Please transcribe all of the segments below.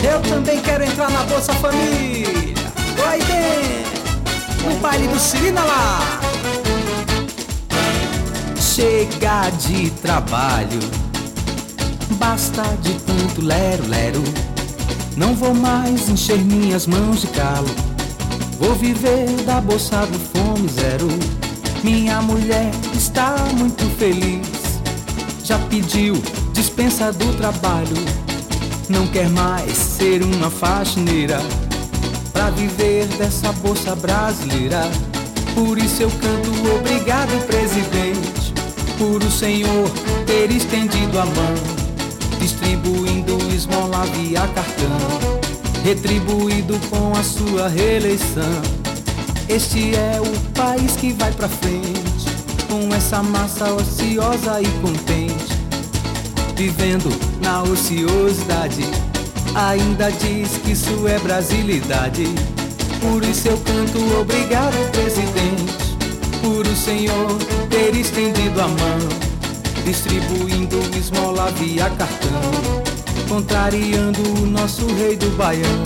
Eu também quero entrar na Bolsa Família. Tô aí dentro, no baile do Cirina lá. Chega de trabalho, basta de tanto lero-lero. Não vou mais encher minhas mãos de calo. Vou viver da bolsa do Fome Zero. Minha mulher está muito feliz. Já pediu dispensa do trabalho. Não quer mais ser uma faxineira pra viver dessa bolsa brasileira. Por isso eu canto obrigado, presidente, por o senhor ter estendido a mão, distribuindo esmola via cartão, retribuído com a sua reeleição. Este é o país que vai pra frente, com essa massa ociosa e contente, vivendo na ociosidade. Ainda diz que isso é brasilidade. Por isso eu canto obrigado, presidente, por o senhor ter estendido a mão, distribuindo esmola via cartão, contrariando o nosso rei do Baião.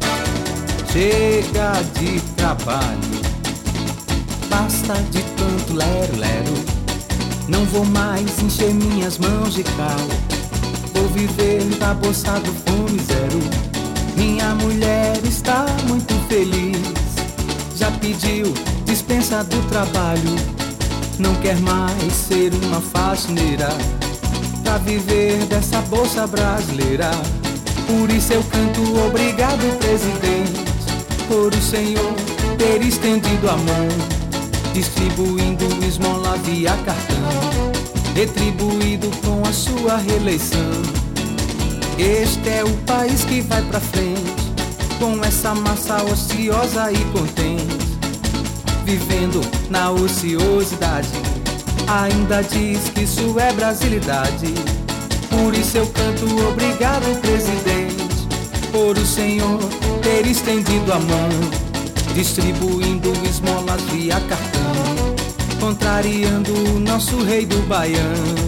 Chega de trabalho, basta de tanto lero-lero. Não vou mais encher minhas mãos de cal. Vou viver da bolsa do Fome Zero. Minha mulher está muito feliz. Já pediu dispensa do trabalho. Não quer mais ser uma faxineira pra viver dessa bolsa brasileira. Por isso eu canto obrigado, presidente, por o senhor ter estendido a mão, distribuindo esmola via cartão, retribuído com a sua reeleição. Este é o país que vai pra frente, com essa massa ociosa e contente, vivendo na ociosidade. Ainda diz que isso é brasilidade. Por isso eu canto obrigado, presidente, por o senhor ter estendido a mão, distribuindo esmolas via cartão, contrariando o nosso rei do Baião.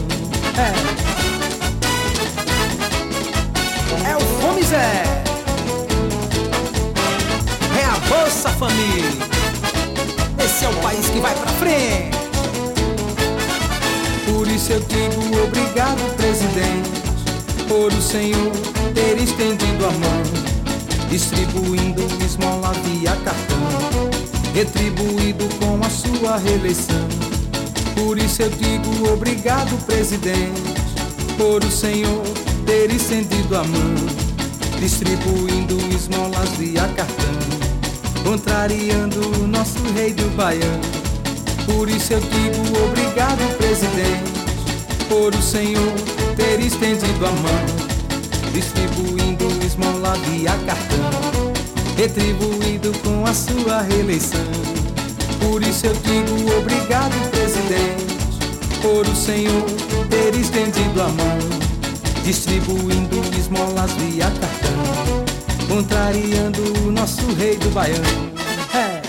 É o Fome Zero, é a Bolsa Família. Esse é o país que vai pra frente. Por isso eu digo obrigado, presidente, por o senhor ter estendido a mão, distribuindo esmola via cartão, retribuído com a sua reeleição. Por isso eu digo obrigado, presidente, por o senhor ter estendido a mão, distribuindo esmolas via cartão, contrariando o nosso rei do Baião. Por isso eu digo obrigado, presidente, por o senhor ter estendido a mão, distribuindo esmola via cartão, retribuído com a sua reeleição. Por isso eu digo obrigado, presidente, por o senhor ter estendido a mão, distribuindo esmolas via cartão, contrariando o nosso rei do Baião.